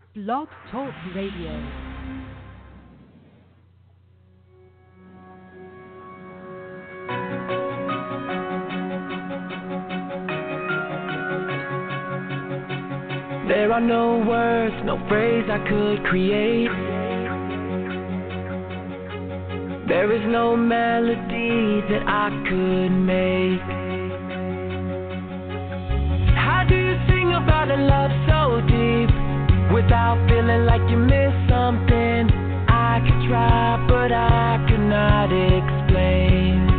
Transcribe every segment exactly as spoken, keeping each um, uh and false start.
Blog Talk Radio. There are no words, no phrase I could create. There is no melody that I could make. How do you sing about a love so deep without feeling like you missed something? I could try, but I could not explain.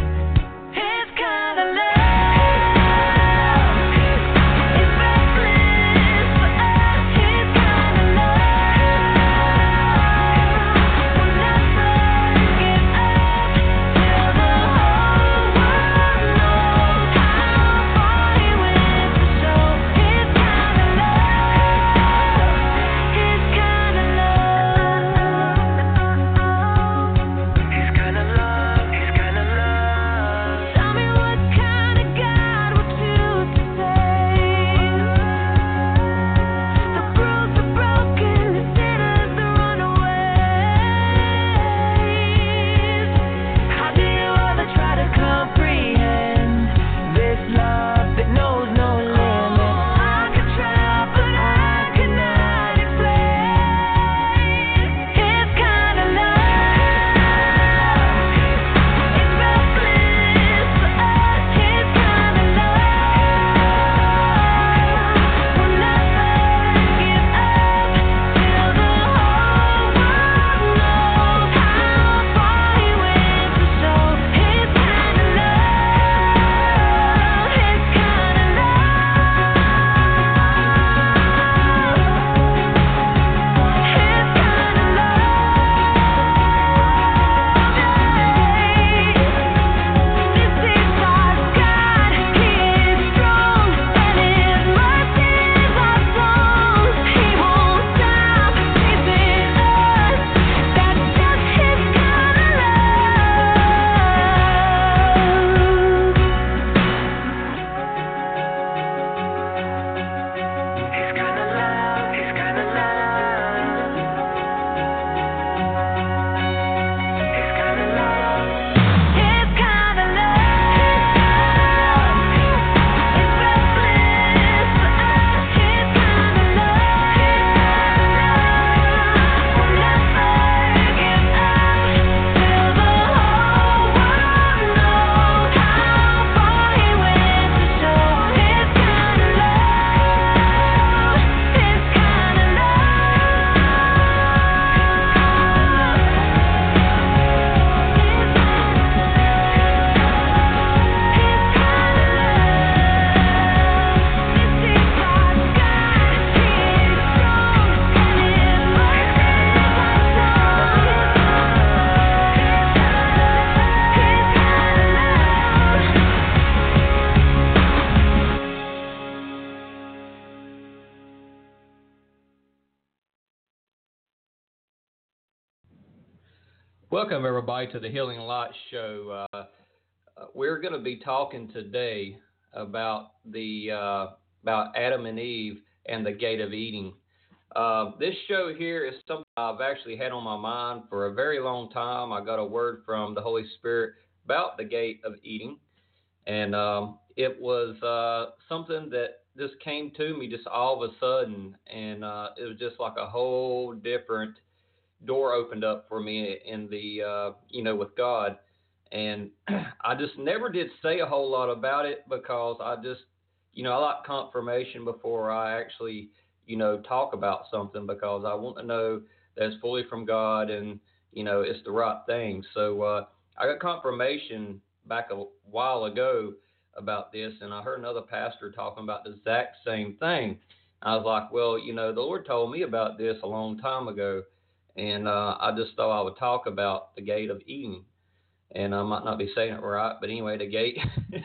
Welcome, everybody, to the Healing Light Show. Uh, we're going to be talking today about the uh, about Adam and Eve and the Gate of Eden. Uh, this show here is something I've actually had on my mind for a very long time. I got a word from the Holy Spirit about the Gate of Eden, and um, it was uh, something that just came to me just all of a sudden, and uh, it was just like a whole different door opened up for me in the, uh, you know, with God. And I just never did say a whole lot about it because I just, you know, I like confirmation before I actually, you know, talk about something because I want to know that it's fully from God and, you know, it's the right thing. So uh, I got confirmation back a while ago about this, and I heard another pastor talking about the exact same thing. I was like, well, you know, the Lord told me about this a long time ago. And uh, I just thought I would talk about the Gate of Eden. And I might not be saying it right, but anyway, the gate,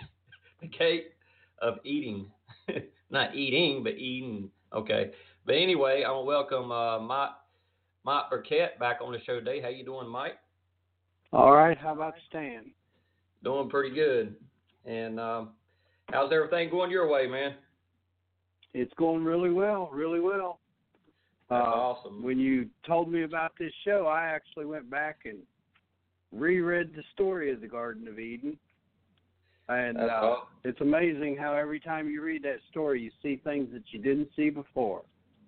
the gate of eating. Not eating, but eating. Okay. But anyway, I want to welcome uh, Mike, Mike Burkett back on the show today. How you doing, Mike? All right. How about Stan? Doing pretty good. And um, how's everything going your way, man? It's going really well, really well. That's when you told me about this show, I actually went back and reread the story of the Garden of Eden. And uh, uh, it's amazing how every time you read that story, you see things that you didn't see before.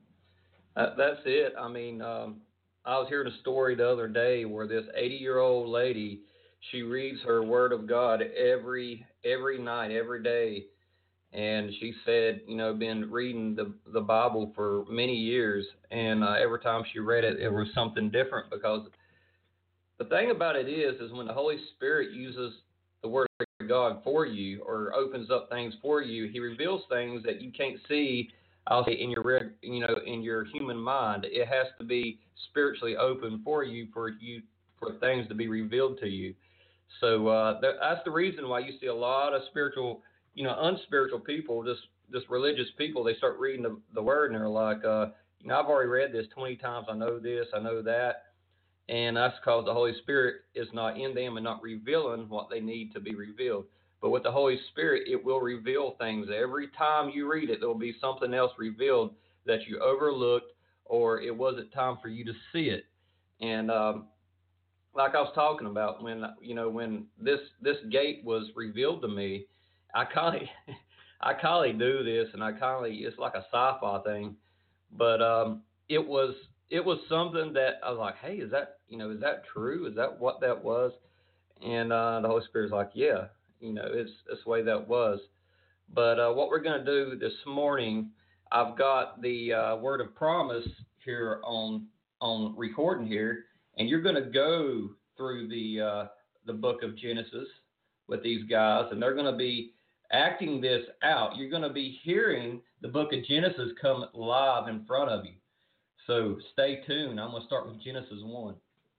Uh, that's it. I mean, um, I was hearing a story the other day where this eighty-year-old lady, she reads her Word of God every every night, every day, and she said, you know, been reading the the Bible for many years, and uh, every time she read it, it was something different. Because the thing about it is, is when the Holy Spirit uses the Word of God for you, or opens up things for you, He reveals things that you can't see. I'll say in your, you know, in your human mind. It has to be spiritually open for you, for you, for things to be revealed to you. So uh, that, that's the reason why you see a lot of spiritual, you know, unspiritual people, just just religious people. They start reading the, the Word and they're like, uh, you know, I've already read this twenty times. I know this, I know that, and that's because the Holy Spirit is not in them and not revealing what they need to be revealed. But with the Holy Spirit, it will reveal things. Every time you read it, there will be something else revealed that you overlooked, or it wasn't time for you to see it. And um, like I was talking about, when you know when this this gate was revealed to me, I kind of I kind of do this, and I kind of it's like a sci-fi thing, but um, it was it was something that I was like, hey, is that you know is that true? Is that what that was? And uh, the Holy Spirit's like, yeah. You know, it's, it's the way that was. But uh, what we're going to do this morning, I've got the uh, word of promise here on on recording here, and you're going to go through the uh, the book of Genesis with these guys, and they're going to be acting this out. You're going to be hearing the book of Genesis come live in front of you. So stay tuned. I'm going to start with Genesis one.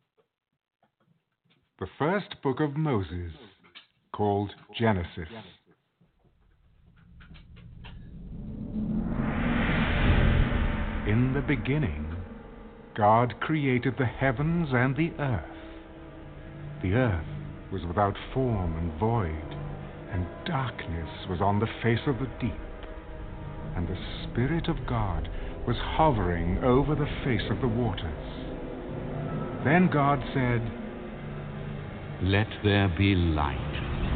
The first book of Moses, called Genesis. In the beginning, God created the heavens and the earth. The earth was without form and void, and darkness was on the face of the deep. And the Spirit of God was hovering over the face of the waters. Then God said, "Let there be light."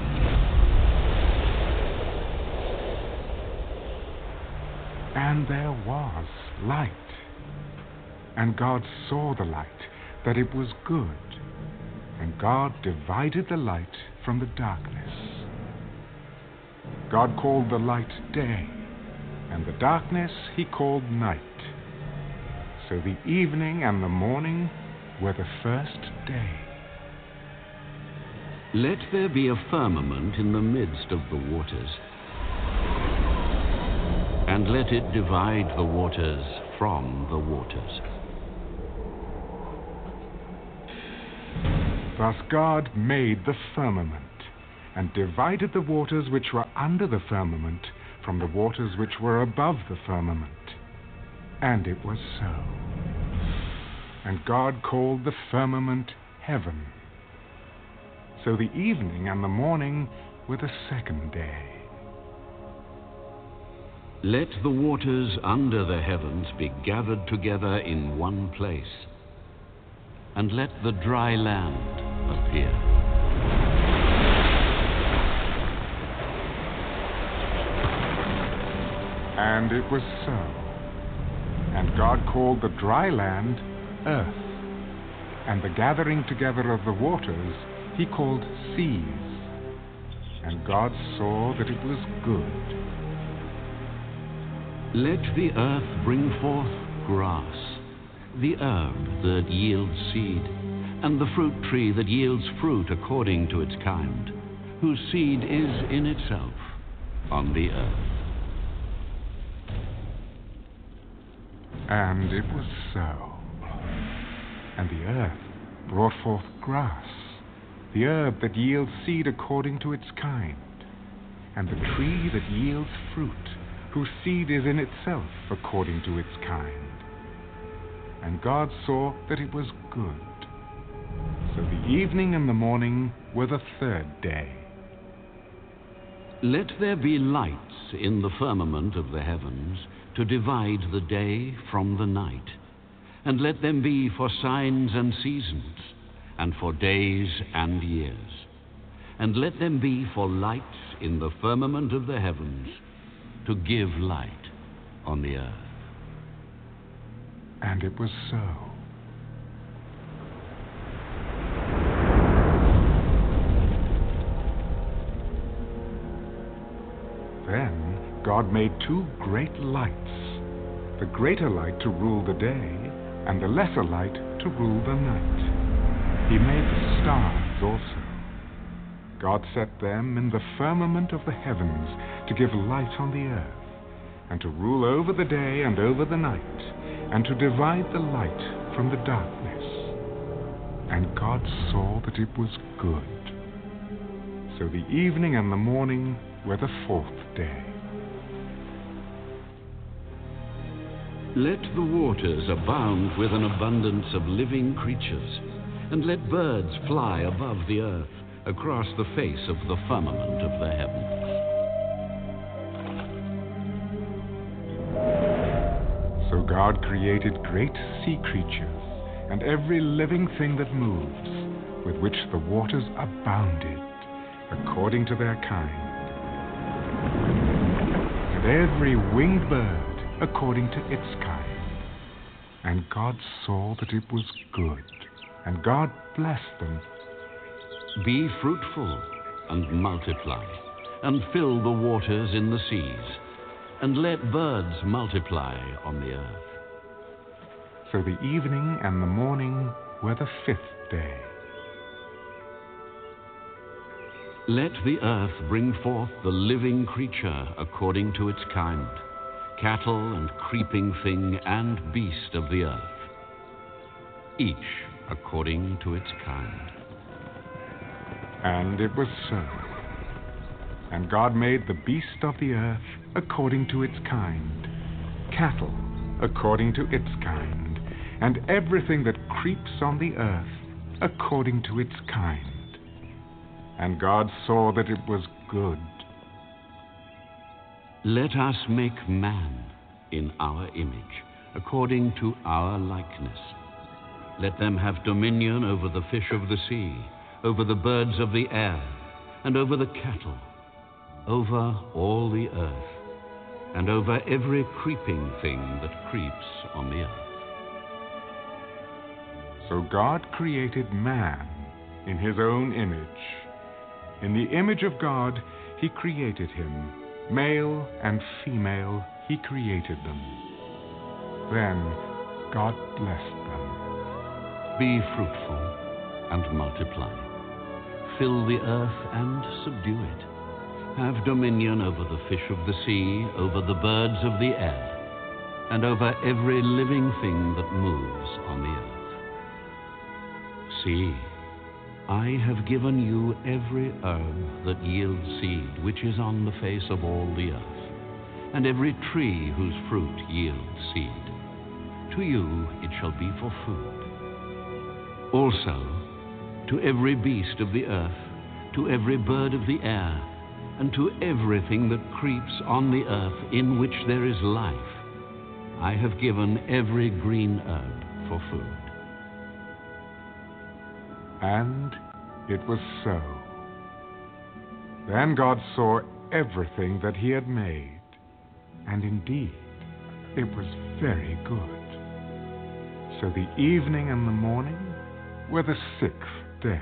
And there was light. And God saw the light, that it was good. And God divided the light from the darkness. God called the light day, and the darkness He called night. So the evening and the morning were the first day. Let there be a firmament in the midst of the waters, and let it divide the waters from the waters. Thus God made the firmament, and divided the waters which were under the firmament from the waters which were above the firmament. And it was so. And God called the firmament heaven. So the evening and the morning were the second day. Let the waters under the heavens be gathered together in one place, and let the dry land appear. And it was so. And God called the dry land earth, and the gathering together of the waters He called seas. And God saw that it was good. Let the earth bring forth grass, the herb that yields seed, and the fruit tree that yields fruit according to its kind, whose seed is in itself on the earth. And it was so. And the earth brought forth grass, the herb that yields seed according to its kind, and the tree that yields fruit, whose seed is in itself according to its kind. And God saw that it was good. So the evening and the morning were the third day. Let there be lights in the firmament of the heavens to divide the day from the night, and let them be for signs and seasons, and for days and years. And let them be for lights in the firmament of the heavens, to give light on the earth. And it was so. Then God made two great lights, the greater light to rule the day, and the lesser light to rule the night. He made the stars also. God set them in the firmament of the heavens to give light on the earth, and to rule over the day and over the night, and to divide the light from the darkness. And God saw that it was good. So the evening and the morning were the fourth day. Let the waters abound with an abundance of living creatures, and let birds fly above the earth across the face of the firmament of the heavens. So God created great sea creatures, and every living thing that moves, with which the waters abounded, according to their kind, and every winged bird according to its kind. And God saw that it was good, and God blessed them. Be fruitful and multiply, and fill the waters in the seas, and let birds multiply on the earth. So the evening and the morning were the fifth day. Let the earth bring forth the living creature according to its kind, cattle and creeping thing and beast of the earth, each according to its kind. And it was so. And God made the beast of the earth according to its kind, cattle according to its kind, and everything that creeps on the earth according to its kind. And God saw that it was good. Let us make man in our image, according to our likeness. Let them have dominion over the fish of the sea, over the birds of the air, and over the cattle, over all the earth, and over every creeping thing that creeps on the earth. So God created man in his own image. In the image of God he created him. Male and female he created them. Then God blessed them. Be fruitful and multiply. Fill the earth and subdue it. Have dominion over the fish of the sea, over the birds of the air, and over every living thing that moves on the earth. See, I have given you every herb that yields seed, which is on the face of all the earth, and every tree whose fruit yields seed. To you it shall be for food. Also, to every beast of the earth, to every bird of the air, and to everything that creeps on the earth in which there is life, I have given every green herb for food. And it was so. Then God saw everything that he had made, and indeed it was very good. So the evening and the morning were the sixth day.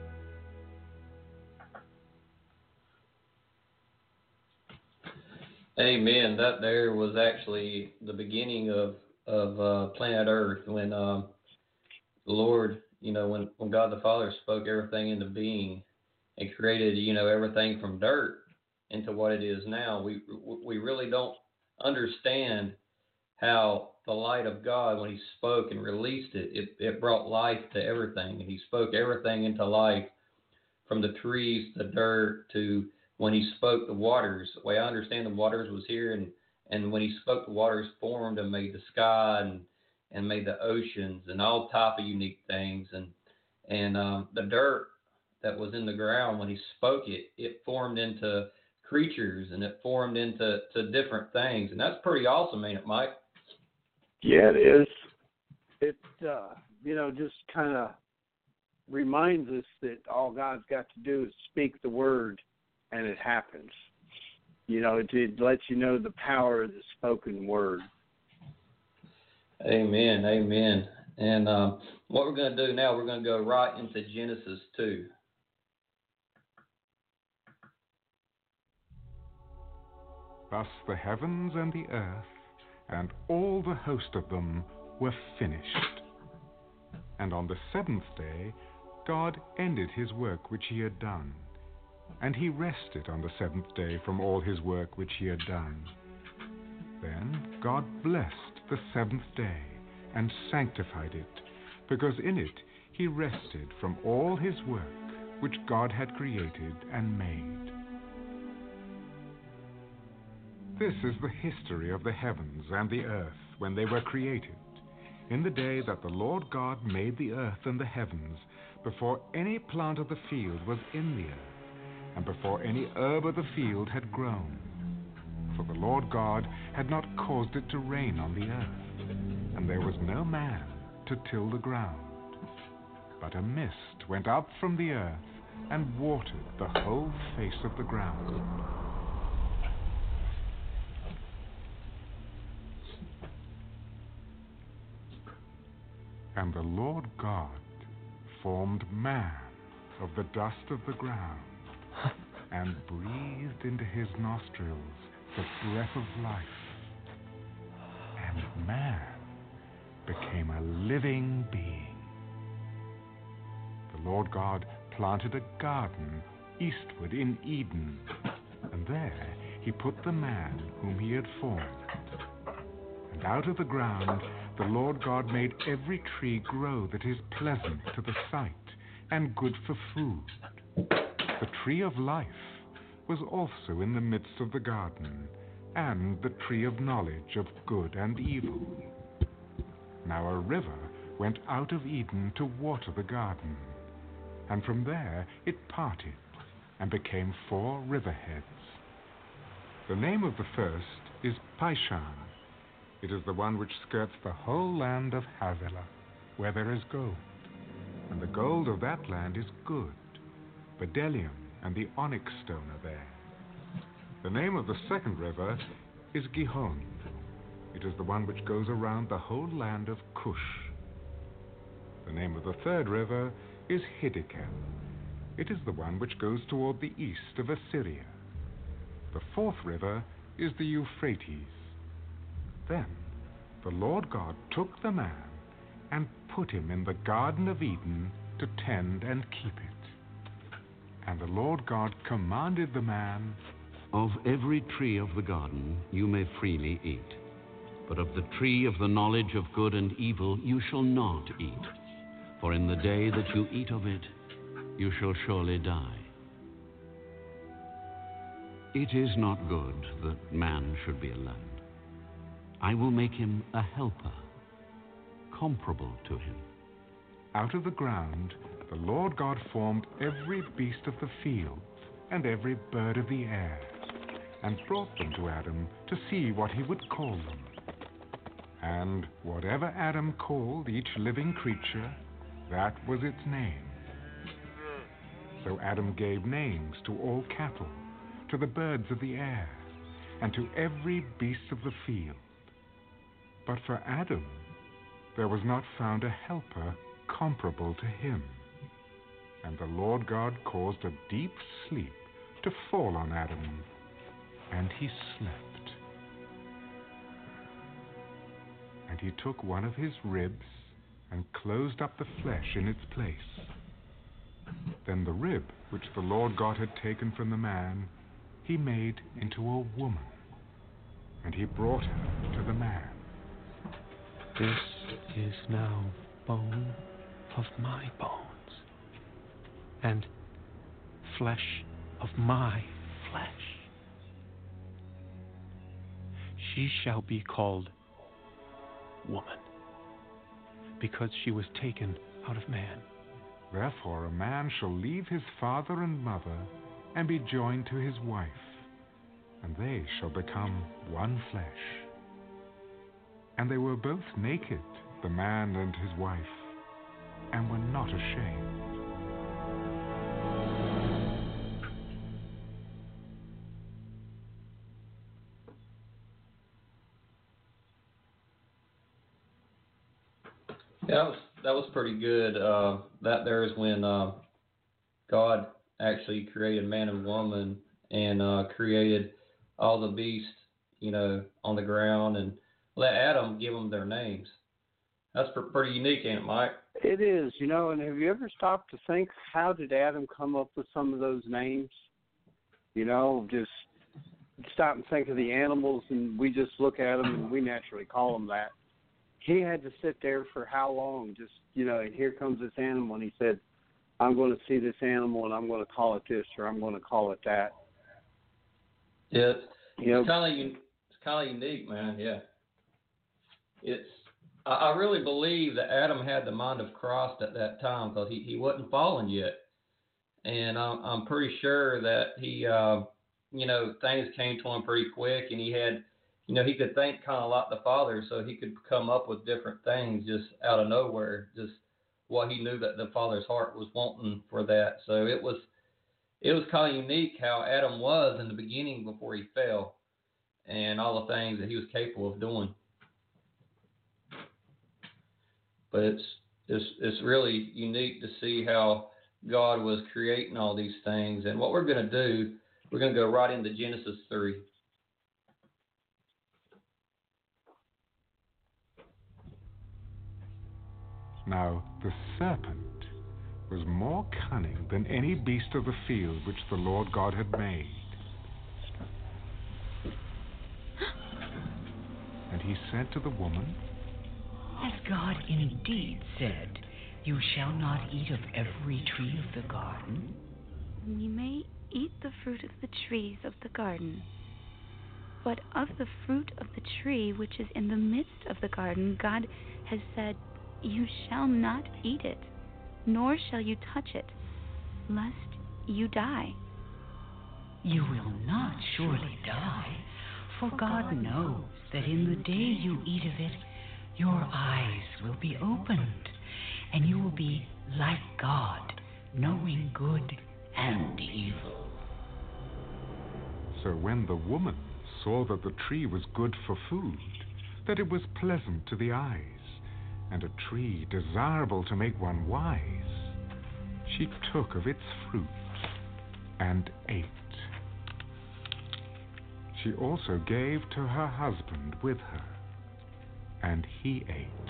Amen. That there was actually the beginning of of uh, planet Earth, when uh, the Lord, you know, when, when God the Father spoke everything into being and created, you know, everything from dirt into what it is now. We we really don't understand how the light of God, when he spoke and released it, it, it brought life to everything. And he spoke everything into life, from the trees, the dirt, to when he spoke the waters. The way I understand the waters was here, and, and when he spoke, the waters formed and made the sky and, and made the oceans and all type of unique things. And, and um, the dirt that was in the ground, when he spoke it, it formed into creatures, and it formed into to different things. And that's pretty awesome, ain't it, Mike? Yeah, it is. it, uh, you know, just kind of reminds us that all God's got to do is speak the word and it happens. You know, it, it lets you know the power of the spoken word. Amen, amen. And um, what we're going to do now, we're going to go right into Genesis two. Thus the heavens and the earth and all the host of them were finished. And on the seventh day God ended his work which he had done, and he rested on the seventh day from all his work which he had done. Then God blessed the seventh day and sanctified it, because in it he rested from all his work which God had created and made. This is the history of the heavens and the earth when they were created, in the day that the Lord God made the earth and the heavens, before any plant of the field was in the earth, and before any herb of the field had grown. For the Lord God had not caused it to rain on the earth, and there was no man to till the ground. But a mist went up from the earth and watered the whole face of the ground. And the Lord God formed man of the dust of the ground, and breathed into his nostrils the breath of life. And man became a living being. The Lord God planted a garden eastward in Eden, and there he put the man whom he had formed. And out of the ground the Lord God made every tree grow that is pleasant to the sight and good for food. The tree of life was also in the midst of the garden, and the tree of knowledge of good and evil. Now a river went out of Eden to water the garden, and from there it parted and became four riverheads. The name of the first is Pishon. It is the one which skirts the whole land of Havilah, where there is gold. And the gold of that land is good. Bdellium and the onyx stone are there. The name of the second river is Gihon. It is the one which goes around the whole land of Cush. The name of the third river is Hiddekel. It is the one which goes toward the east of Assyria. The fourth river is the Euphrates. Then the Lord God took the man and put him in the Garden of Eden to tend and keep it. And the Lord God commanded the man, Of every tree of the garden you may freely eat, but of the tree of the knowledge of good and evil you shall not eat, for in the day that you eat of it, you shall surely die. It is not good that man should be alone. I will make him a helper, comparable to him. Out of the ground the Lord God formed every beast of the field and every bird of the air, and brought them to Adam to see what he would call them. And whatever Adam called each living creature, that was its name. So Adam gave names to all cattle, to the birds of the air, and to every beast of the field. But for Adam there was not found a helper comparable to him. And the Lord God caused a deep sleep to fall on Adam, and he slept. And he took one of his ribs and closed up the flesh in its place. Then the rib which the Lord God had taken from the man he made into a woman, and he brought her to the man. This is now bone of my bones, and flesh of my flesh. She shall be called woman, because she was taken out of man. Therefore a man shall leave his father and mother, and be joined to his wife, and they shall become one flesh. And they were both naked the man and his wife, and were not ashamed. Yeah, that was that was pretty good. Uh, that there is when uh, God actually created man and woman and uh, created all the beasts, you know, on the ground, and let Adam give them their names. That's pretty unique, ain't it, Mike? It is, you know, and have you ever stopped to think, how did Adam come up with some of those names? You know, just stop and think of the animals, and we just look at them and we naturally call them that. He had to sit there for how long? Just, you know, and here comes this animal, and he said, I'm going to see this animal, and I'm going to call it this, or I'm going to call it that. Yeah, you know, it's kind of it's kind of unique, man. Yeah, it's. I, I really believe that Adam had the mind of Christ at that time because he, he wasn't fallen yet, and I'm I'm pretty sure that he, uh, you know, things came to him pretty quick, and he had. You know, he could think kind of like the Father, so he could come up with different things just out of nowhere, just what he knew that the Father's heart was wanting for that. So it was it was kind of unique how Adam was in the beginning before he fell and all the things that he was capable of doing. But it's it's it's really unique to see how God was creating all these things. And what we're going to do, we're going to go right into Genesis three. Now the serpent was more cunning than any beast of the field which the Lord God had made. And he said to the woman, Has God indeed said, You shall not eat of every tree of the garden? You may eat the fruit of the trees of the garden, but of the fruit of the tree which is in the midst of the garden, God has said, You shall not eat it, nor shall you touch it, lest you die. You will not surely die, for God knows that in the day you eat of it, your eyes will be opened, and you will be like God, knowing good and evil. So when the woman saw that the tree was good for food, that it was pleasant to the eyes, and a tree desirable to make one wise, she took of its fruit and ate. She also gave to her husband with her, and he ate.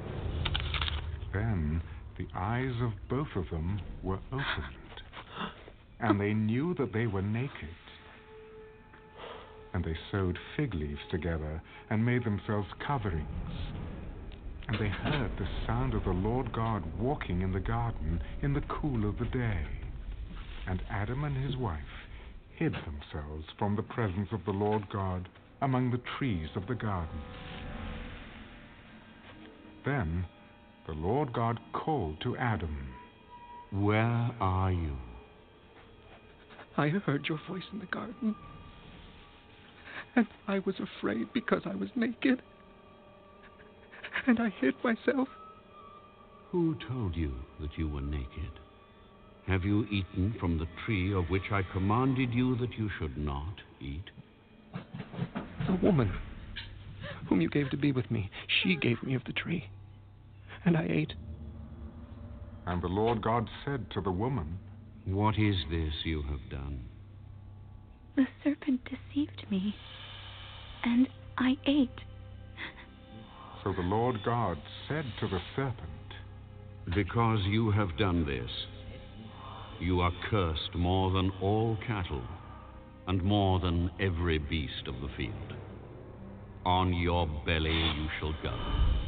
Then the eyes of both of them were opened, and they knew that they were naked. And they sewed fig leaves together and made themselves coverings. And they heard the sound of the Lord God walking in the garden in the cool of the day. And Adam and his wife hid themselves from the presence of the Lord God among the trees of the garden. Then the Lord God called to Adam, Where are you? I heard your voice in the garden, and I was afraid because I was naked, and I hid myself. Who told you that you were naked? Have you eaten from the tree of which I commanded you that you should not eat? The woman whom you gave to be with me, she gave me of the tree, and I ate. And the Lord God said to the woman, What is this you have done? The serpent deceived me, and I ate. So the Lord God said to the serpent, Because you have done this, you are cursed more than all cattle, and more than every beast of the field. On your belly you shall go,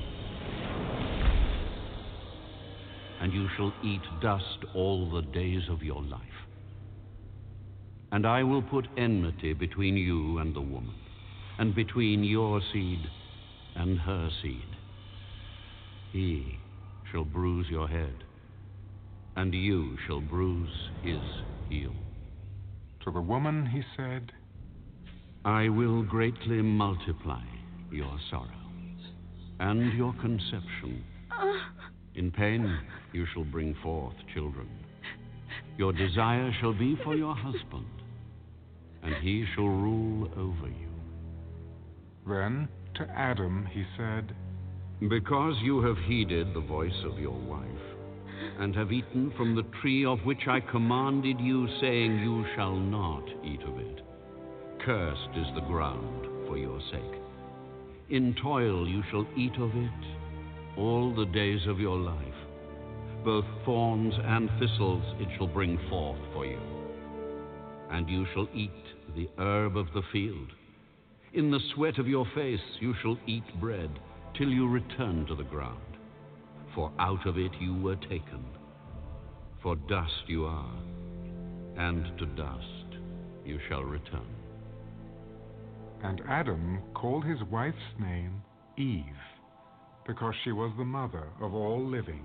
and you shall eat dust all the days of your life. And I will put enmity between you and the woman, and between your seed and her seed. He shall bruise your head, and you shall bruise his heel. To the woman he said, I will greatly multiply your sorrow. and your conception. In pain you shall bring forth children. Your desire shall be for your husband, and he shall rule over you. Then to Adam he said, Because you have heeded the voice of your wife, and have eaten from the tree of which I commanded you, saying, You shall not eat of it. Cursed is the ground for your sake. In toil you shall eat of it all the days of your life. Both thorns and thistles it shall bring forth for you. And you shall eat the herb of the field. In the sweat of your face you shall eat bread, till you return to the ground. For out of it you were taken. For dust you are, and to dust you shall return. And Adam called his wife's name Eve, because she was the mother of all living.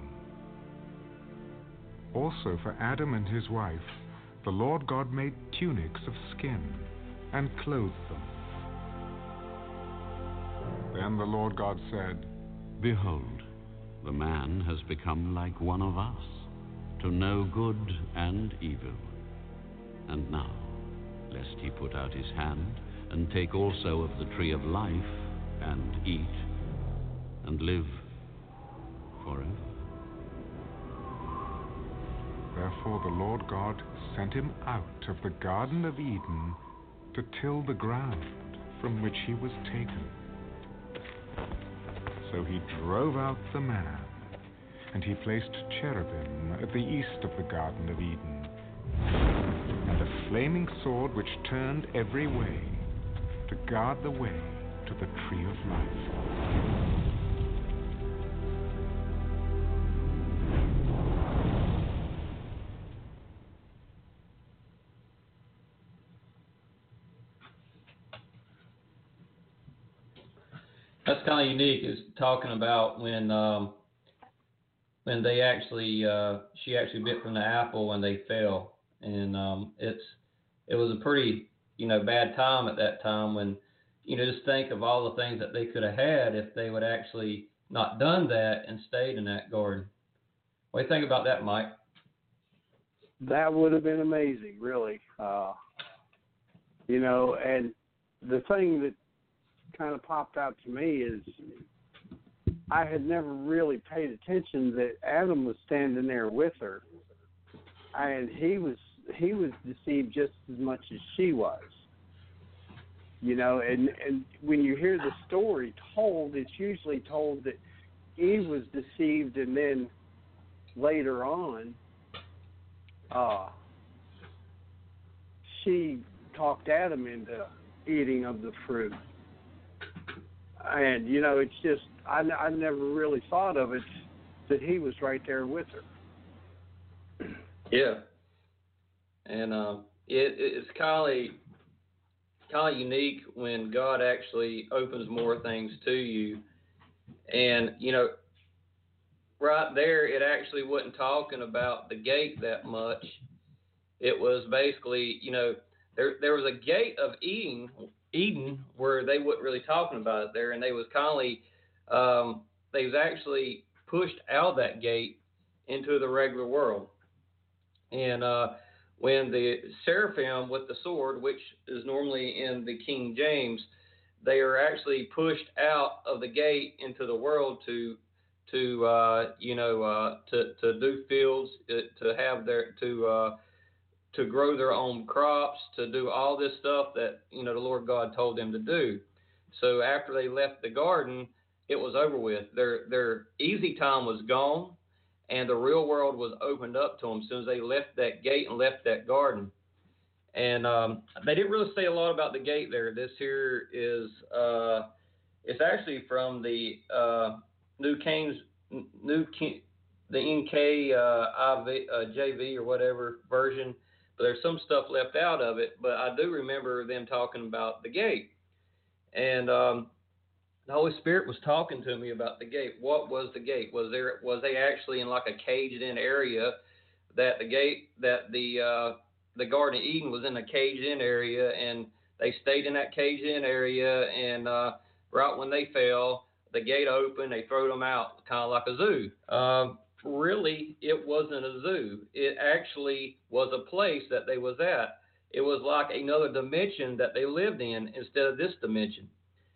Also for Adam and his wife, the Lord God made tunics of skin and clothed them. Then the Lord God said, Behold, the man has become like one of us, to know good and evil. And now, lest he put out his hand, and take also of the tree of life, and eat, and live forever. Therefore the Lord God sent him out of the Garden of Eden to till the ground from which he was taken. So he drove out the man, and he placed cherubim at the east of the Garden of Eden, and a flaming sword which turned every way, to guard the way to the tree of life. That's kind of unique, is talking about when um, when they actually uh, she actually bit from the apple and they fell, and um, it's it was a pretty you know bad time at that time when you know just think of all the things that they could have had if they would actually not done that and stayed in that garden. What do you think about that, Mike? That would have been amazing, really. Uh, you know, and the thing that kind of popped out to me is I had never really paid attention that Adam was standing there with her, and he was he was deceived just as much as she was. You know, and and when you hear the story told, it's usually told that Eve was deceived, and then later on, uh, she talked Adam into eating of the fruit. And, you know, it's just, I, I never really thought of it, that he was right there with her. Yeah. And um, it, it's kind of kind of unique when God actually opens more things to you. And, you know, right there, it actually wasn't talking about the gate that much. It was basically, you know, there there was a gate of Eden, Eden where they weren't really talking about it there, and they was kind of, um, they was actually pushed out of that gate into the regular world. And uh, when the seraphim with the sword, which is normally in the King James, they are actually pushed out of the gate into the world to, to uh, you know, uh, to to do fields, to have their to uh, to grow their own crops, to do all this stuff that, you know, the Lord God told them to do. So after they left the garden, it was over with. Their their easy time was gone, and the real world was opened up to them as soon as they left that gate and left that garden. And um, they didn't really say a lot about the gate there. This here is, uh, it's actually from the uh, New King's, New King, the N K uh, I V, uh, J V or whatever version. But there's some stuff left out of it, but I do remember them talking about the gate. And um, the Holy Spirit was talking to me about the gate. What was the gate? Was there was they actually in like a caged-in area that the gate that the uh, the Garden of Eden was in a caged-in area, and they stayed in that caged-in area, and uh, right when they fell, the gate open, they throw them out, kind of like a zoo. Um, really, it wasn't a zoo. It actually was a place that they was at. It was like another dimension that they lived in instead of this dimension.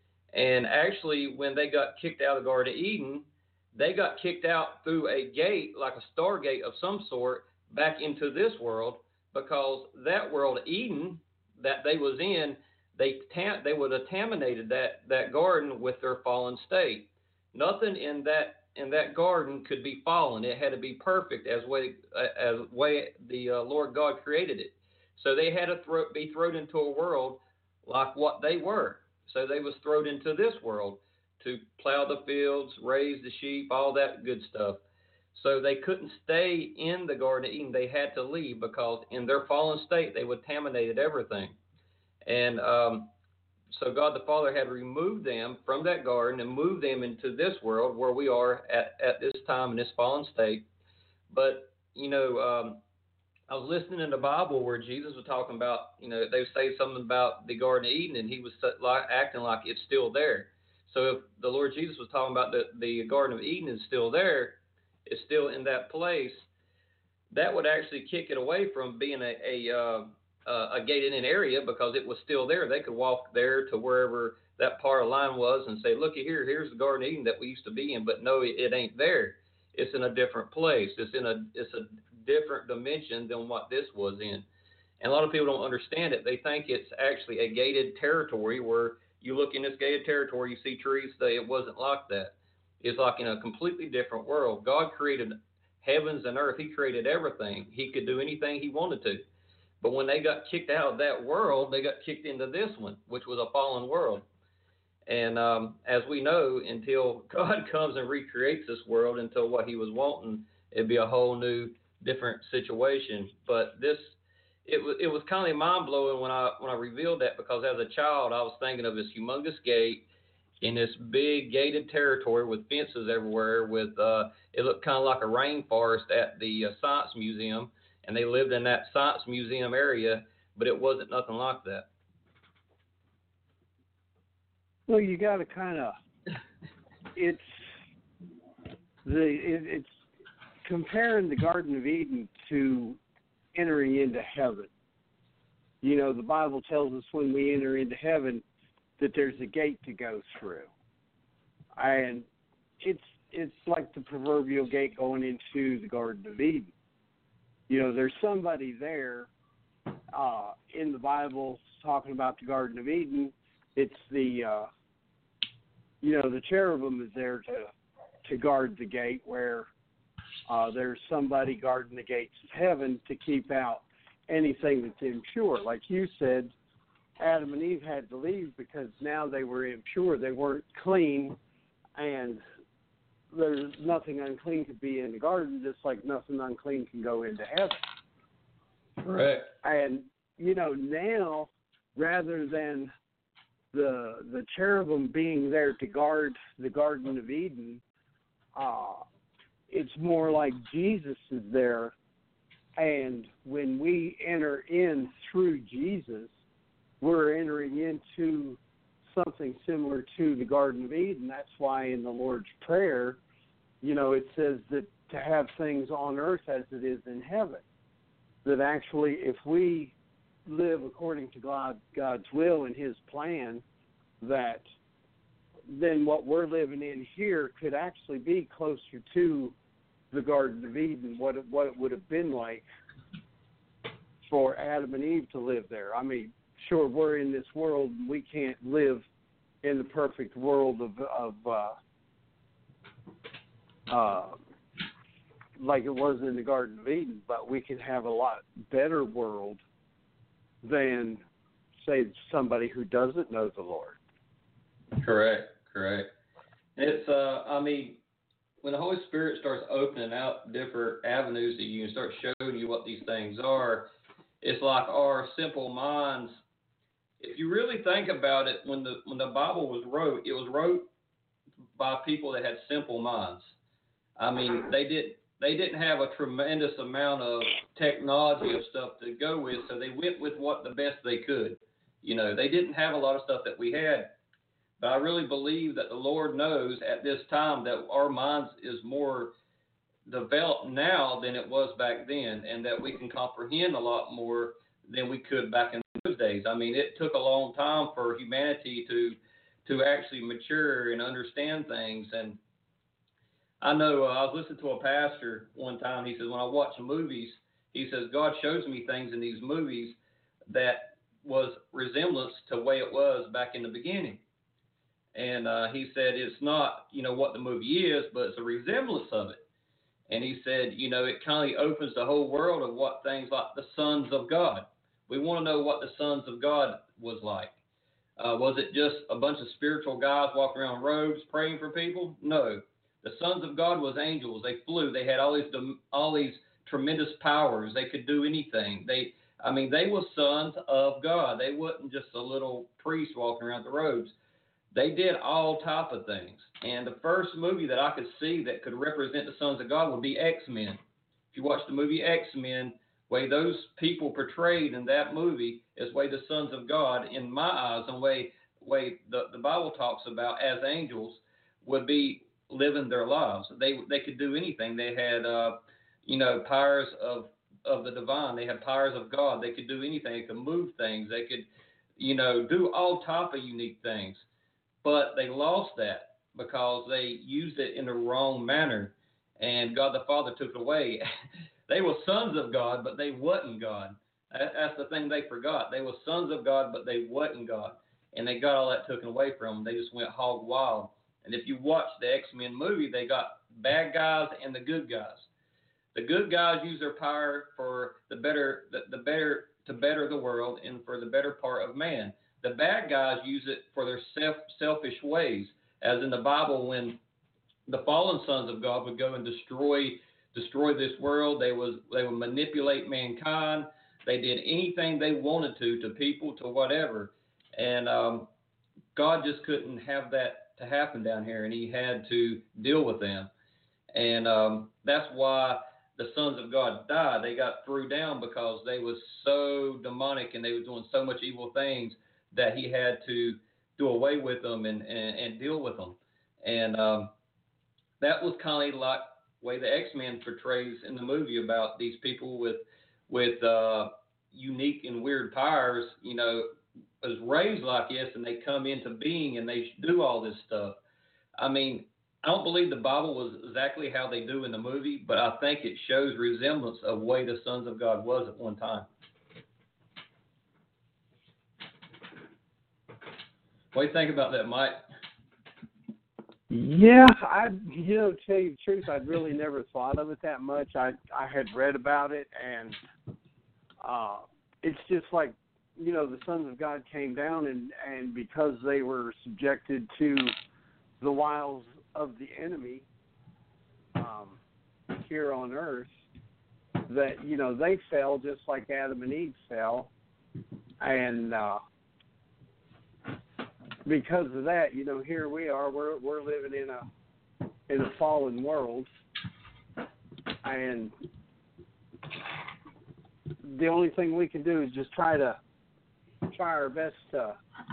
And actually, when they got kicked out of the Garden of Eden, they got kicked out through a gate, like a stargate of some sort, back into this world, because that world, Eden, that they was in, they tam- they would have contaminated that, that garden with their fallen state. Nothing in that in that garden could be fallen. It had to be perfect as way as way the uh, Lord God created it. So they had to throw, be thrown into a world like what they were. So they was thrown into this world to plow the fields, raise the sheep, all that good stuff. So they couldn't stay in the Garden of Eden. They had to leave because in their fallen state, they would contaminated everything. And um, so God the Father had removed them from that garden and moved them into this world where we are at, at this time in this fallen state. But, you know, um, I was listening in the Bible where Jesus was talking about, you know, they would say something about the Garden of Eden, and he was like, acting like it's still there. So if the Lord Jesus was talking about the, the Garden of Eden is still there, it's still in that place, that would actually kick it away from being a a, uh, a gated-in area because it was still there. They could walk there to wherever that part of the line was and say, looky here, here's the Garden of Eden that we used to be in, but no, it, it ain't there. It's in a different place. It's in a it's a different dimension than what this was in. And a lot of people don't understand it. They think it's actually a gated territory where you look in this gated territory, you see trees. It wasn't like that. It's like in a completely different world. God created heavens and earth. He created everything. He could do anything he wanted to. But when they got kicked out of that world, they got kicked into this one, which was a fallen world. And um, as we know, until God comes and recreates this world until what he was wanting, it'd be a whole new, different situation. But this, it was it was kind of mind blowing when I when I revealed that, because as a child I was thinking of this humongous gate in this big gated territory with fences everywhere. With uh, it looked kind of like a rainforest at the uh, Science Museum, and they lived in that Science Museum area, but it wasn't nothing like that. Well, you got to kind of, it's the it, it's comparing the Garden of Eden to entering into heaven. You know, the Bible tells us when we enter into heaven that there's a gate to go through, and it's it's like the proverbial gate going into the Garden of Eden. You know, there's somebody there uh, in the Bible talking about the Garden of Eden. It's the uh, you know, the cherubim is there to to guard the gate, where uh, there's somebody guarding the gates of heaven to keep out anything that's impure. Like you said, Adam and Eve had to leave because now they were impure. They weren't clean, and there's nothing unclean could be in the garden, just like nothing unclean can go into heaven. Right. And, you know, now, rather than the the cherubim being there to guard the Garden of Eden, uh, it's more like Jesus is there. And when we enter in through Jesus, we're entering into something similar to the Garden of Eden. That's why in the Lord's Prayer, you know, it says that to have things on earth as it is in heaven. That actually, if we live according to God, God's will and his plan, that then what we're living in here could actually be closer to the Garden of Eden, what it, what it would have been like for Adam and Eve to live there. I mean, sure, we're in this world and we can't live in the perfect world of, of uh, uh, like it was in the Garden of Eden, but we can have a lot better world than, say, somebody who doesn't know the Lord. Correct, correct. It's, uh, I mean, when the Holy Spirit starts opening out different avenues that you can start showing you what these things are, it's like our simple minds. If you really think about it, when the when the Bible was wrote, it was wrote by people that had simple minds. I mean, they did they didn't have a tremendous amount of technology of stuff to go with, so they went with what the best they could. You know, they didn't have a lot of stuff that we had. But I really believe that the Lord knows at this time that our minds is more developed now than it was back then, and that we can comprehend a lot more than we could back in those days. I mean, it took a long time for humanity to to actually mature and understand things. And I know uh, I was listening to a pastor one time. He says, when I watch movies, he says, God shows me things in these movies that was resemblance to the way it was back in the beginning. And uh, he said, it's not, you know, what the movie is, but it's a resemblance of it. And he said, you know, it kind of opens the whole world of what things like the sons of God. We want to know what the sons of God was like. Uh, was it just a bunch of spiritual guys walking around in robes praying for people? No. The sons of God was angels. They flew. They had all these all these tremendous powers. They could do anything. They, I mean, they were sons of God. They wasn't just a little priest walking around the robes. They did all type of things. And the first movie that I could see that could represent the sons of God would be X-Men. If you watch the movie X-Men, way those people portrayed in that movie is way the sons of God, in my eyes, and way way the, the Bible talks about as angels would be living their lives. They they could do anything. They had uh, you know powers of of the divine. They had powers of God. They could do anything. They could move things. They could you know do all type of unique things. But they lost that because they used it in the wrong manner, and God the Father took it away. They were sons of God, but they wasn't God. That's the thing they forgot. They were sons of God, but they wasn't God. And they got all that taken away from them. They just went hog wild. And if you watch the X-Men movie, they got bad guys and the good guys. The good guys use their power for the better, the, the better to better the world and for the better part of man. The bad guys use it for their self, selfish ways, as in the Bible, when the fallen sons of God would go and destroy destroy this world. They was they would manipulate mankind. They did anything they wanted to to people, to whatever, and um, God just couldn't have that to happen down here, and He had to deal with them, and um, that's why the sons of God died. They got threw down because they was so demonic and they were doing so much evil things that He had to do away with them and and, and deal with them, and um, that was kind of like way the X-Men portrays in the movie about these people with with uh, unique and weird powers, you know, was raised like this, and they come into being and they do all this stuff. I mean, I don't believe the Bible was exactly how they do in the movie, but I think it shows resemblance of the way the sons of God was at one time. What do you think about that, Mike? Yeah, I you know, to tell you the truth, I'd really never thought of it that much. I I had read about it, and uh, it's just like, you know, the sons of God came down, and, and because they were subjected to the wiles of the enemy um, here on earth, that, you know, they fell just like Adam and Eve fell, and uh, because of that, you know, here we are. We're we're living in a in a fallen world, and the only thing we can do is just try to try our best to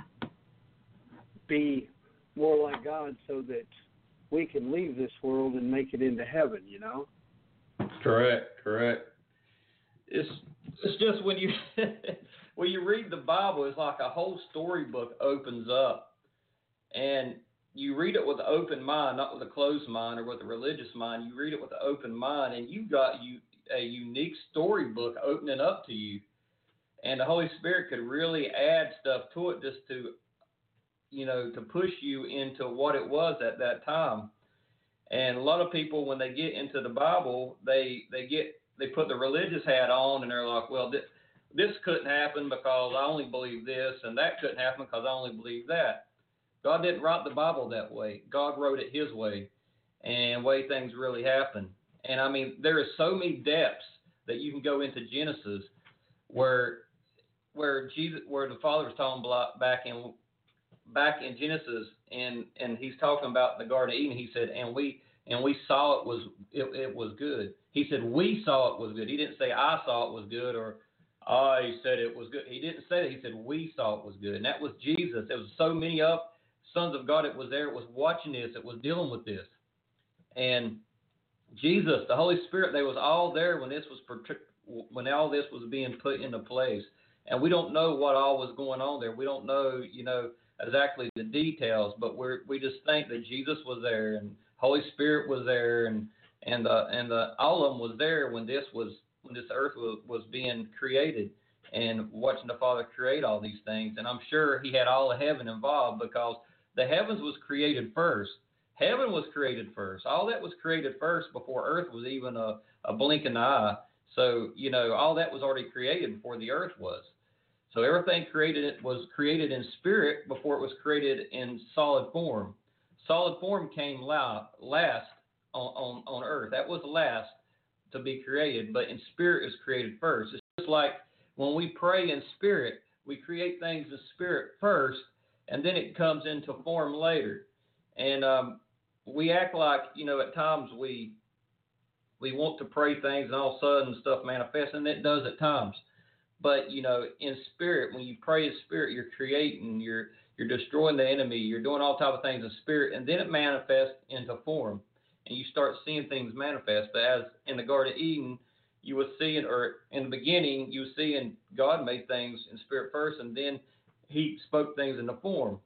be more like God, so that we can leave this world and make it into heaven. You know. Correct. Correct. It's it's just when you. When you read the Bible, it's like a whole storybook opens up, and you read it with an open mind, not with a closed mind or with a religious mind. You read it with an open mind, and you got you a unique storybook opening up to you, and the Holy Spirit could really add stuff to it just to, you know, to push you into what it was at that time. And a lot of people, when they get into the Bible, they they get they put the religious hat on, and they're like, well, this. This couldn't happen because I only believe this, and that couldn't happen because I only believe that. God didn't write the Bible that way. God wrote it His way, and the way things really happen. And I mean, there are so many depths that you can go into Genesis, where where Jesus, where the Father was talking about back in back in Genesis, and and He's talking about the Garden of Eden. He said, and we and we saw it was it, it was good. He said we saw it was good. He didn't say I saw it was good, or I said it was good. He didn't say that. He said we saw it was good, and that was Jesus. There was so many of sons of God, it was there, it was watching this, it was dealing with this. And Jesus, the Holy Spirit, they was all there when this was when all this was being put into place. And we don't know what all was going on there. We don't know, you know, exactly the details, but we we just think that Jesus was there and Holy Spirit was there, and and uh, and uh, all of them was there when this was when this earth was, was being created, and watching the Father create all these things. And I'm sure He had all of heaven involved, because the heavens was created first. Heaven was created first. All that was created first before earth was even a, a blink in the eye. So, you know, all that was already created before the earth was. So everything created was created in spirit before it was created in solid form. Solid form came la- last on, on, on earth. That was last to be created, but in spirit is created first. It's just like when we pray in spirit, we create things in spirit first, and then it comes into form later. And um, we act like, you know, at times we we want to pray things and all of a sudden stuff manifests, and it does at times. But, you know, in spirit, when you pray in spirit, you're creating, you're you're destroying the enemy, you're doing all type of things in spirit, and then it manifests into form, and you start seeing things manifest. But as in the Garden of Eden, you were seeing, or in the beginning, you were seeing God made things in spirit first, and then He spoke things into form.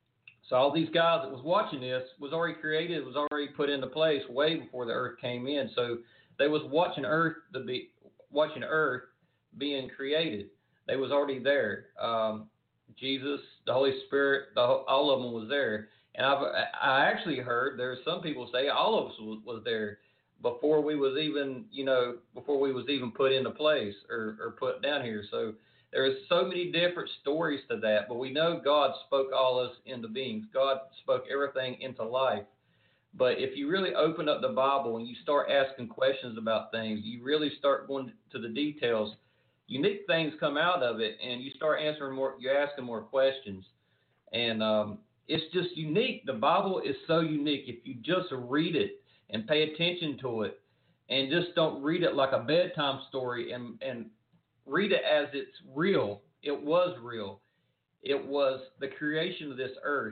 So all these guys that was watching this was already created, was already put into place way before the earth came in. So they was watching earth to be watching earth being created. They was already there. Um, Jesus, the Holy Spirit, the, all of them was there. And I've I actually heard there's some people say all of us was, was there before we was even you know before we was even put into place or, or put down here. So there's so many different stories to that, but we know God spoke all us into beings. God spoke everything into life. But if you really open up the Bible and you start asking questions about things, you really start going to the details, unique things come out of it, and you start answering more, you're asking more questions. And um, it's just unique. The Bible is so unique. If you just read it and pay attention to it and just don't read it like a bedtime story and, and read it as it's real. It was real. It was the creation of this earth.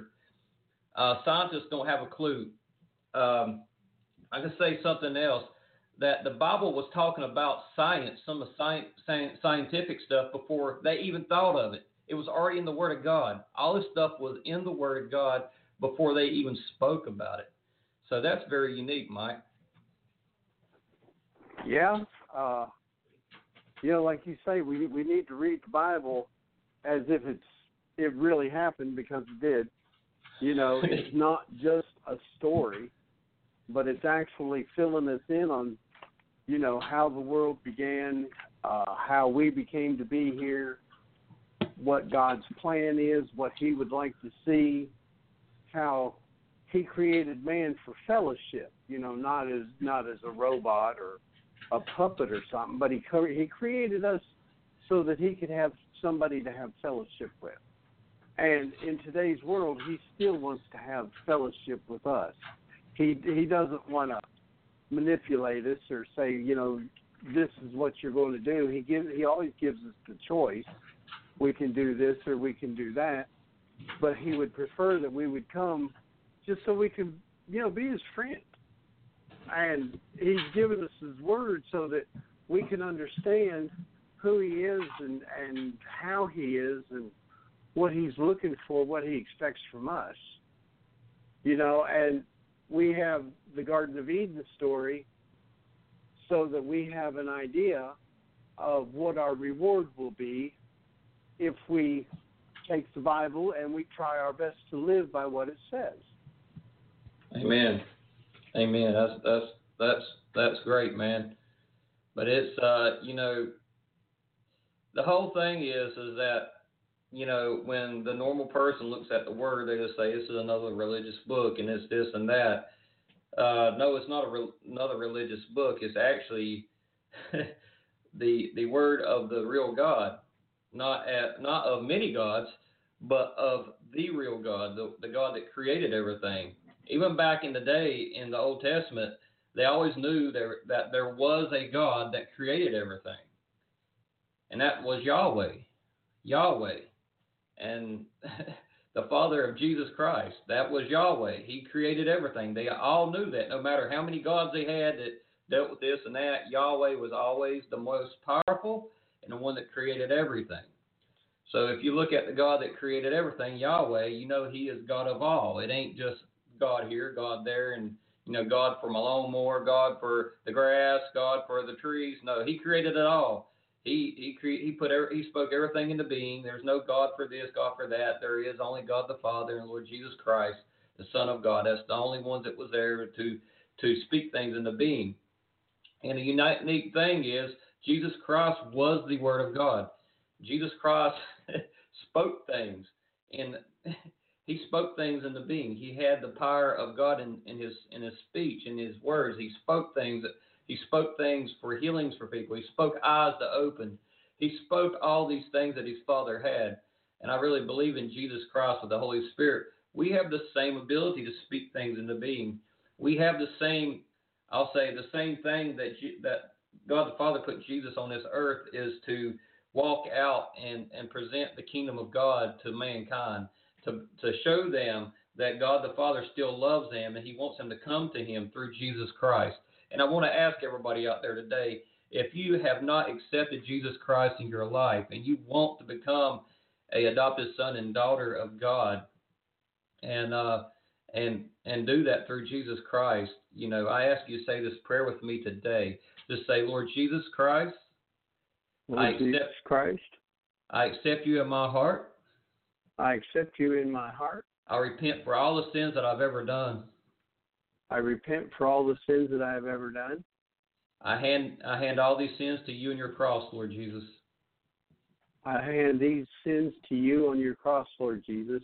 Uh, scientists don't have a clue. Um, I can say something else, that the Bible was talking about science, some of science, scientific stuff before they even thought of it. It was already in the Word of God. All this stuff was in the Word of God before they even spoke about it. So that's very unique, Mike. Yeah. Uh, you know, like you say, we we need to read the Bible as if it's it really happened, because it did. You know, it's not just a story, but it's actually filling us in on, you know, how the world began, uh, how we became to be here, what God's plan is, what He would like to see, how He created man for fellowship. You know, not as not as a robot or a puppet or something, but he he created us so that He could have somebody to have fellowship with. And in today's world, He still wants to have fellowship with us. He he doesn't want to manipulate us or say, you know, this is what you're going to do. He gives he always gives us the choice. We can do this or we can do that. But He would prefer that we would come just so we can, you know, be His friend. And He's given us His word so that we can understand who He is and, and how He is and what He's looking for, what He expects from us. You know, and we have the Garden of Eden story so that we have an idea of what our reward will be if we take the Bible and we try our best to live by what it says. Amen. Amen. That's that's that's that's great, man. But it's uh, you know, the whole thing is is that, you know, when the normal person looks at the word, they just say this is another religious book and it's this and that. Uh, no, it's not a re- another religious book. It's actually the the word of the real God, not at, not of many gods, but of the real God, the, the God that created everything. Even back in the day in the Old Testament, they always knew there, that there was a God that created everything, and that was Yahweh, Yahweh. And the Father of Jesus Christ. That was Yahweh. He created everything. They all knew that. No matter how many gods they had that dealt with this and that, Yahweh was always the most powerful and the one that created everything. So if you look at the God that created everything, Yahweh, you know he is God of all. It ain't just God here, God there, and you know God for my lawnmower, God for the grass, God for the trees. No, he created it all. He he cre- he put every, he spoke everything into being. There's no God for this, God for that. There is only God the Father and Lord Jesus Christ, the Son of God. That's the only one that was there to to speak things into being. And the unique thing is, Jesus Christ was the Word of God. Jesus Christ spoke things, and he spoke things into being. He had the power of God in, in his in his speech, in his words. He spoke things. He spoke things for healings for people. He spoke eyes to open. He spoke all these things that his Father had. And I really believe in Jesus Christ with the Holy Spirit. We have the same ability to speak things into being. We have the same, I'll say, the same thing that that God the Father put Jesus on this earth is to walk out and, and present the kingdom of God to mankind, to, to show them that God the Father still loves them and he wants them to come to him through Jesus Christ. And I want to ask everybody out there today, if you have not accepted Jesus Christ in your life and you want to become a adopted son and daughter of God and uh, and and do that through Jesus Christ, you know, I ask you to say this prayer with me today. Just say, Lord Jesus Christ, Lord I accept, Jesus Christ, I accept you in my heart. I accept you in my heart. I repent for all the sins that I've ever done. I repent for all the sins that I have ever done. I hand I hand all these sins to you and your cross, Lord Jesus. I hand these sins to you on your cross, Lord Jesus.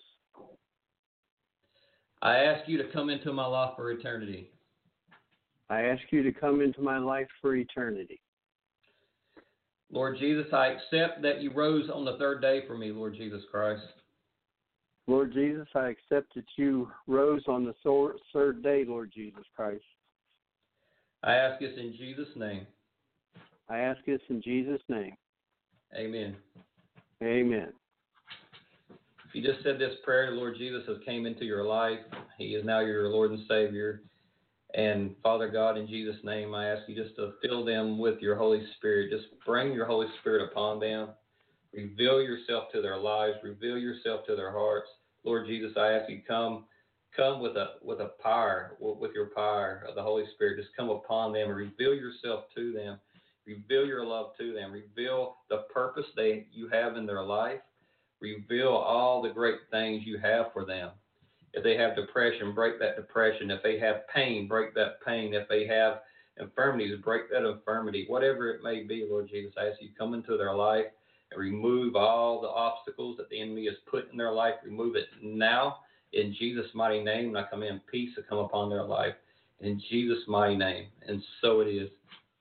I ask you to come into my life for eternity. I ask you to come into my life for eternity. Lord Jesus, I accept that you rose on the third day for me, Lord Jesus Christ. Lord Jesus, I accept that you rose on the third day, Lord Jesus Christ. I ask this in Jesus' name. I ask this in Jesus' name. Amen. Amen. If you just said this prayer, Lord Jesus has came into your life. He is now your Lord and Savior. And Father God, in Jesus' name, I ask you just to fill them with your Holy Spirit. Just bring your Holy Spirit upon them. Reveal yourself to their lives. Reveal yourself to their hearts. Lord Jesus, I ask you come, come with a with a power, with your power of the Holy Spirit. Just come upon them and reveal yourself to them. Reveal your love to them. Reveal the purpose they you have in their life. Reveal all the great things you have for them. If they have depression, break that depression. If they have pain, break that pain. If they have infirmities, break that infirmity. Whatever it may be, Lord Jesus, I ask you to come into their life and remove all the obstacles that the enemy has put in their life. Remove it now in Jesus' mighty name. And I command peace to come upon their life in Jesus' mighty name. And so it is.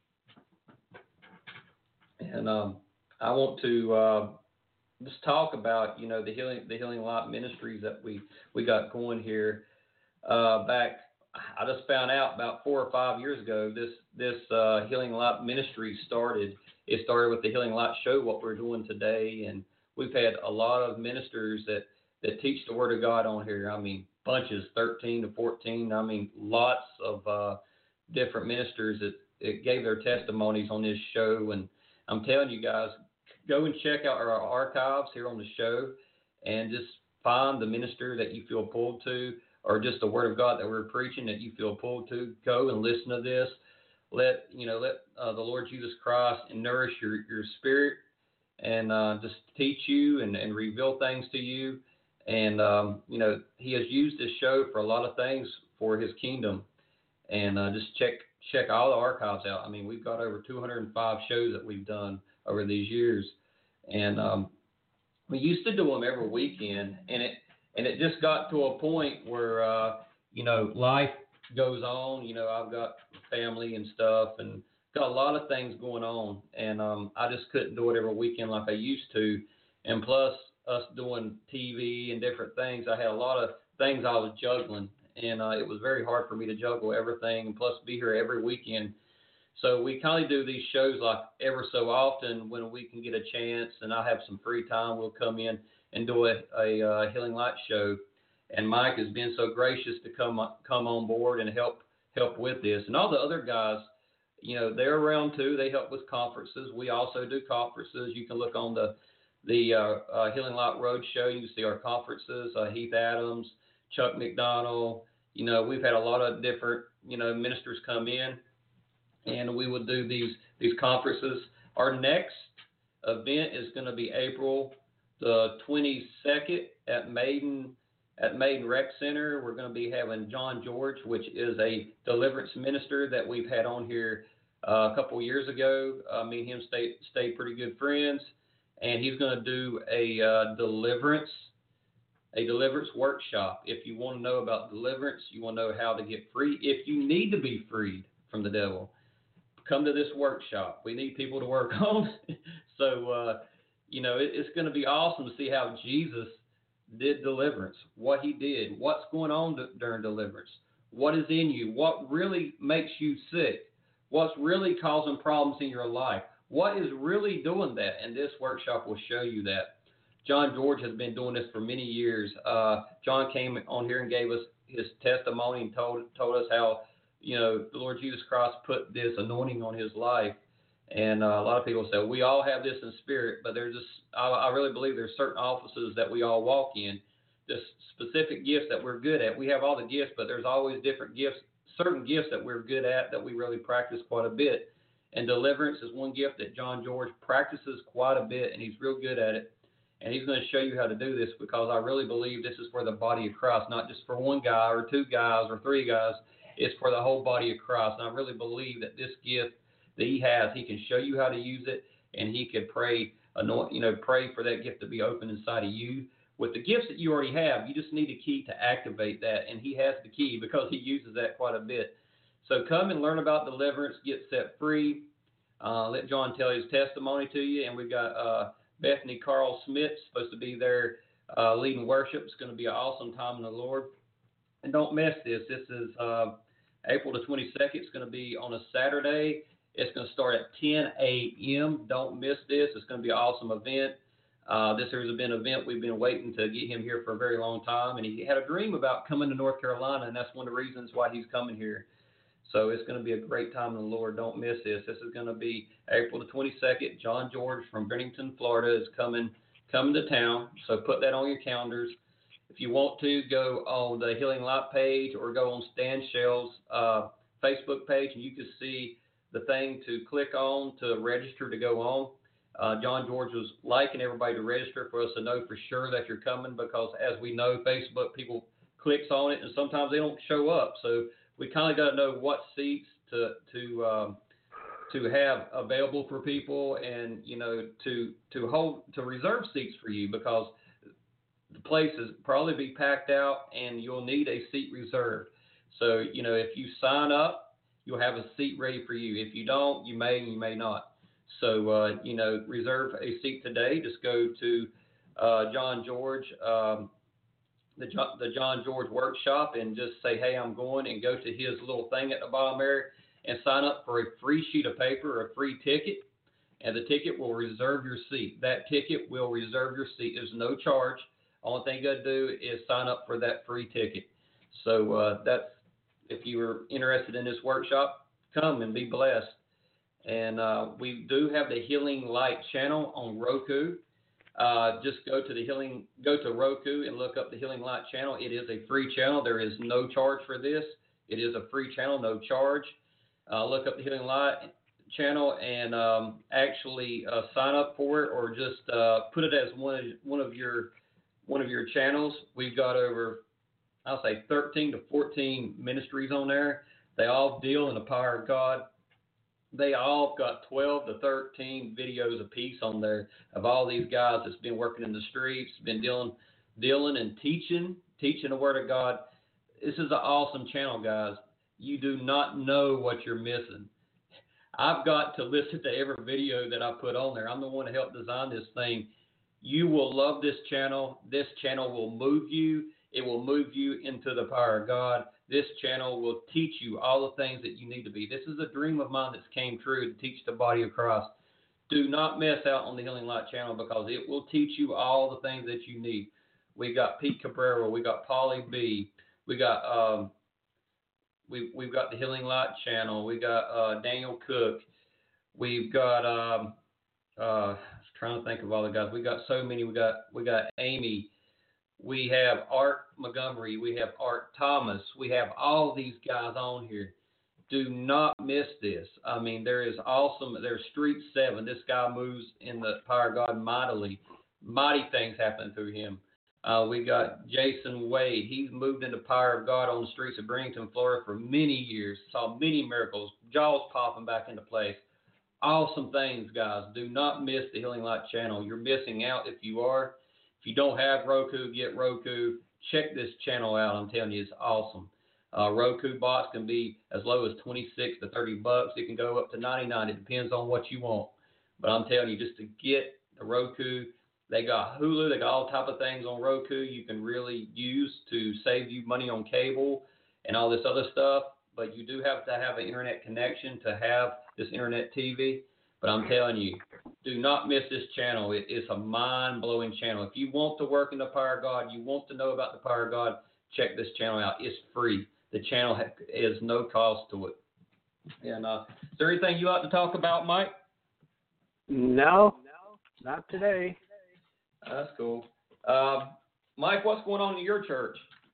And um, I want to uh, just talk about, you know, the Healing the Healing Light Ministries that we, we got going here. Uh, back, I just found out about four or five years ago, this this uh, Healing Light Ministry started. It started with the Healing Light Show, what we're doing today, and we've had a lot of ministers that, that teach the Word of God on here. I mean, bunches, thirteen to fourteen. I mean, lots of uh, different ministers that, that gave their testimonies on this show, and I'm telling you guys, go and check out our archives here on the show and just find the minister that you feel pulled to, or just the Word of God that we're preaching that you feel pulled to. Go and listen to this. Let you know, let uh, the Lord Jesus Christ nourish your, your spirit and uh, just teach you and, and reveal things to you. And, um, you know, he has used this show for a lot of things for his kingdom. And uh, just check check all the archives out. I mean, we've got over two hundred five shows that we've done over these years. And um, we used to do them every weekend. And it and it just got to a point where, uh, you know, life goes on. You know, I've got family and stuff and got a lot of things going on. And um, I just couldn't do it every weekend like I used to. And plus, us doing T V and different things, I had a lot of things I was juggling. And uh, it was very hard for me to juggle everything and plus be here every weekend. So we kind of do these shows like ever so often when we can get a chance and I have some free time, we'll come in and do a, a uh, Healing Light show. And Mike has been so gracious to come come on board and help help with this. And all the other guys, you know, they're around too. They help with conferences. We also do conferences. You can look on the the uh, uh, Healing Light Road show. You can see our conferences. Uh, Heath Adams, Chuck McDonald. You know, we've had a lot of different, you know, ministers come in, and we would do these these conferences. Our next event is going to be April the twenty-second at Maiden. At Maiden Rec Center. We're going to be having John George, which is a deliverance minister that we've had on here uh, a couple of years ago. Uh, me and him stayed, stayed pretty good friends, and he's going to do a uh, deliverance, a deliverance workshop. If you want to know about deliverance, you want to know how to get free. If you need to be freed from the devil, come to this workshop. We need people to work on. so, uh, you know, it, it's going to be awesome to see how Jesus did deliverance, what he did, what's going on d- during deliverance, what is in you, what really makes you sick, what's really causing problems in your life, what is really doing that, and this workshop will show you that. John George has been doing this for many years. Uh, John came on here and gave us his testimony and told told us how, you know, the Lord Jesus Christ put this anointing on his life. And uh, a lot of people say, we all have this in spirit, but there's just, I, I really believe there's certain offices that we all walk in, just specific gifts that we're good at. We have all the gifts, but there's always different gifts, certain gifts that we're good at that we really practice quite a bit. And deliverance is one gift that John George practices quite a bit, and he's real good at it. And he's going to show you how to do this, because I really believe this is for the body of Christ, not just for one guy or two guys or three guys. It's for the whole body of Christ. And I really believe that this gift that he has, he can show you how to use it, and he can pray, anoint, you know, pray for that gift to be open inside of you. With the gifts that you already have, you just need a key to activate that, and he has the key because he uses that quite a bit. So come and learn about deliverance, get set free. Uh, let John tell his testimony to you, and we've got uh, Bethany Carl Smith supposed to be there uh, leading worship. It's going to be an awesome time in the Lord. And don't miss this. This is uh, April the twenty-second. It's going to be on a Saturday. It's going to start at ten a.m. Don't miss this. It's going to be an awesome event. Uh, this has been an event we've been waiting to get him here for a very long time, and he had a dream about coming to North Carolina, and that's one of the reasons why he's coming here. So it's going to be a great time in the Lord. Don't miss this. This is going to be April the twenty-second. John George from Bennington, Florida is coming coming to town, so put that on your calendars. If you want to, go on the Healing Light page or go on Stan Shell's uh, Facebook page, and you can see the thing to click on to register to go on. Uh, John George was liking everybody to register for us to know for sure that you're coming, because as we know, Facebook, people clicks on it and sometimes they don't show up. So we kind of got to know what seats to to um, to have available for people, and you know to to hold to reserve seats for you, because the place is probably be packed out and you'll need a seat reserved. So you know if you sign up, you'll have a seat ready for you. If you don't, you may, you may not. So, uh, you know, reserve a seat today. Just go to uh, John George, um, the, John, the John George Workshop, and just say, hey, I'm going, and go to his little thing at the bottom there and sign up for a free sheet of paper or a free ticket, and the ticket will reserve your seat. That ticket will reserve your seat. There's no charge. Only thing you got to do is sign up for that free ticket. So uh, that's, if you are interested in this workshop, come and be blessed. And uh, we do have the Healing Light channel on Roku. Uh, just go to the Healing, go to Roku and look up the Healing Light channel. It is a free channel. There is no charge for this. It is a free channel, no charge. Uh, look up the Healing Light channel and um, actually uh, sign up for it, or just uh, put it as one of one of your one of your channels. We've got over, I'll say, thirteen to fourteen ministries on there. They all deal in the power of God. They all got twelve to thirteen videos apiece on there of all these guys that's been working in the streets, been dealing, dealing and teaching, teaching the Word of God. This is an awesome channel, guys. You do not know what you're missing. I've got to listen to every video that I put on there. I'm the one to help design this thing. You will love this channel. This channel will move you. It will move you into the power of God. This channel will teach you all the things that you need to be. This is a dream of mine that's came true, to teach the body of Christ do not miss out on the Healing Light channel because it will teach you all the things that you need. We got Pete Cabrera, we got Polly B, we got um, we we've got the Healing Light channel, we got uh, Daniel Cook, we've got um, uh, I was trying to think of all the guys. We got so many. We got we got Amy. We have Art Montgomery. We have Art Thomas. We have all these guys on here. Do not miss this. I mean, there is awesome. There's Street Seven. This guy moves in the power of God mightily. Mighty things happen through him. Uh, we got Jason Wade. He's moved in the power of God on the streets of Bradenton, Florida for many years. Saw many miracles. Jaws popping back into place. Awesome things, guys. Do not miss the Healing Light channel. You're missing out if you are. If you don't have Roku, get Roku. Check this channel out. I'm telling you, it's awesome. Uh, Roku box can be as low as twenty-six to thirty bucks. It can go up to ninety-nine. It depends on what you want. But I'm telling you, just to get the Roku, they got Hulu. They got all type of things on Roku you can really use to save you money on cable and all this other stuff. But you do have to have an internet connection to have this internet T V. But I'm telling you, do not miss this channel. It is a mind-blowing channel. If you want to work in the power of God, you want to know about the power of God, check this channel out. It's free. The channel is no cost to it. And uh, is there anything you like to talk about, Mike? No, not today. That's cool. Uh, Mike, what's going on in your church?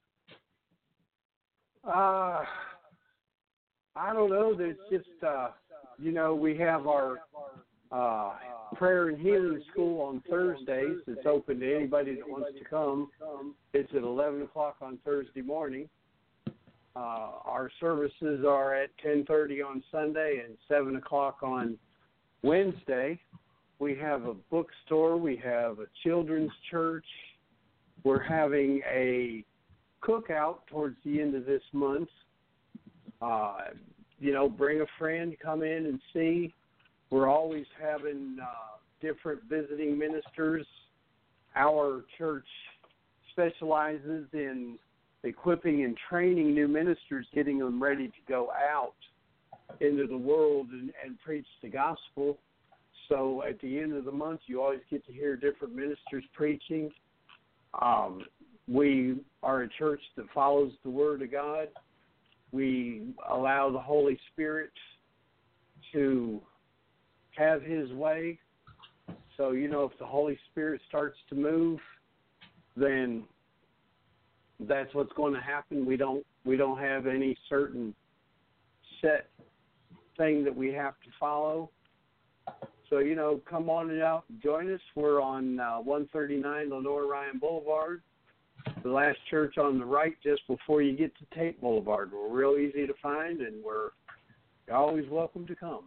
Uh, I don't know. There's just, uh, you know, we have our uh, prayer and healing school on Thursdays. It's open to anybody that wants to come. It's at eleven o'clock on Thursday morning. Uh, our services are at ten thirty on Sunday and seven o'clock on Wednesday. We have a bookstore. We have a children's church. We're having a cookout towards the end of this month. Uh, you know, bring a friend, come in and see. We're always having uh, different visiting ministers. Our church specializes in equipping and training new ministers, getting them ready to go out into the world and, and preach the gospel. So at the end of the month, you always get to hear different ministers preaching. Um, we are a church that follows the Word of God. We allow the Holy Spirit to have His way. So, you know, if the Holy Spirit starts to move, then that's what's going to happen. We don't we don't have any certain set thing that we have to follow. So, you know, come on out and join us. We're on uh, one thirty-nine Lenore Ryan Boulevard, the last church on the right just before you get to Tate Boulevard. We're real easy to find, and we're always welcome to come.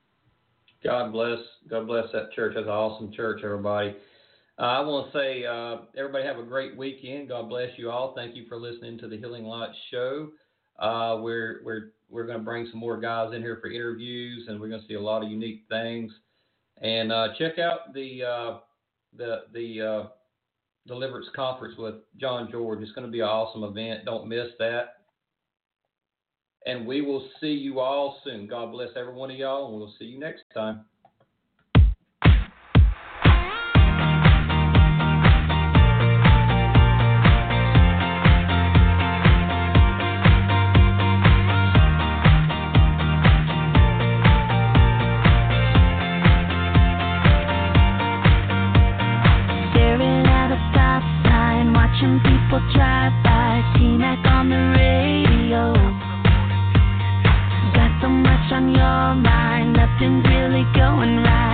God bless. God bless that church. That's an awesome church, everybody. Uh, I want to say, uh, everybody have a great weekend. God bless you all. Thank you for listening to the Healing Light Show. Uh, we're we're we're going to bring some more guys in here for interviews, and we're going to see a lot of unique things. And uh, check out the uh, the the uh, Deliverance Conference with John George. It's going to be an awesome event. Don't miss that. And we will see you all soon. God bless every one of y'all, and we'll see you next time. Watching people drive by, T-Mac on the radio. Got so much on your mind, nothing's really going right.